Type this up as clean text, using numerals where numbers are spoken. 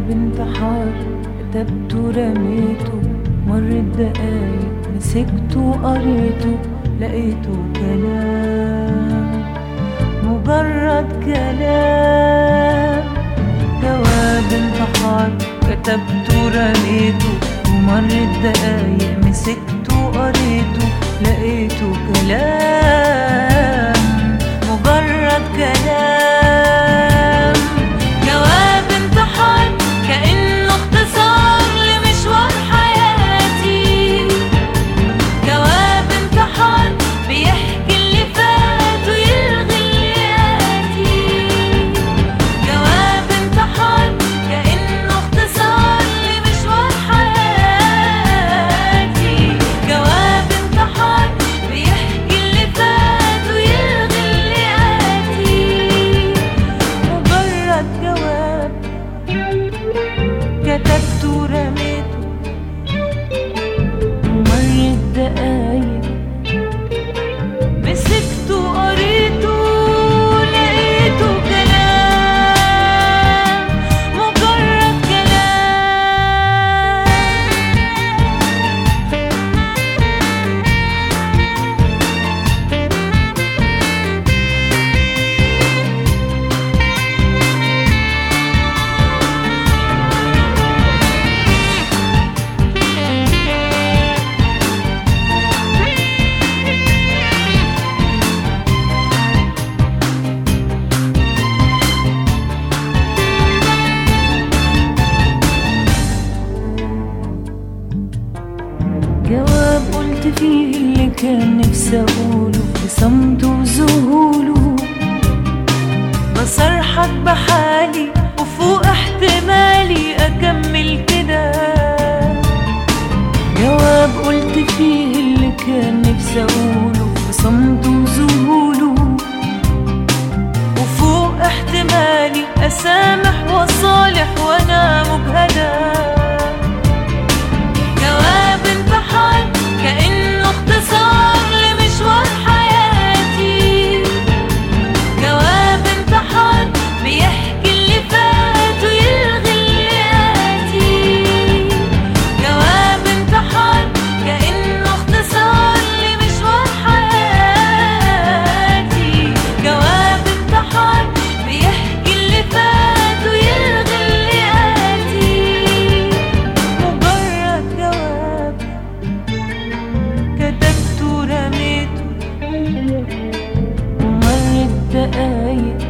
انتحار كتبته رميته، مرت دقايق مسكته قريته، لقيته كلام مجرد كلام. جواب انتحار كتبته رميته، ومرت دقايق مسكته قريته، لقيته كلام مجرد كلام. جواب انتحار كأنه اختصار لمشوار حياتي، جواب انتحار بيحكي اللي فات ويلغي اللي آتي. جواب انتحار كأنه اختصار لمشوار حياتي، جواب انتحار بيحكي اللي فات ويلغي اللي آتي. مجرد جواب كتبته رميته، ومرت دقايق مسكته قريته، لقيته كلام مجرد كلام. جواب قلت فيه اللي كان نفسي اقوله بصمته وذهوله، بصرحك بحالي وفوق احتمالي اكمل كده. جواب قلت فيه اللي كان نفسي اقوله بصمته وذهوله، وفوق احتمالي اسامح واصالح وانا مجهده. جواب انتحار كأنه اختصار لمشوار حياتي، جواب انتحار بيحكي اللي فات ويلغي اللي آتي. جواب انتحار كأنه اختصار لمشوار حياتي، جواب انتحار بيحكي اللي فات ويلغي اللي آتي. مجرد جواب كتبته رميته، ومرت دقايق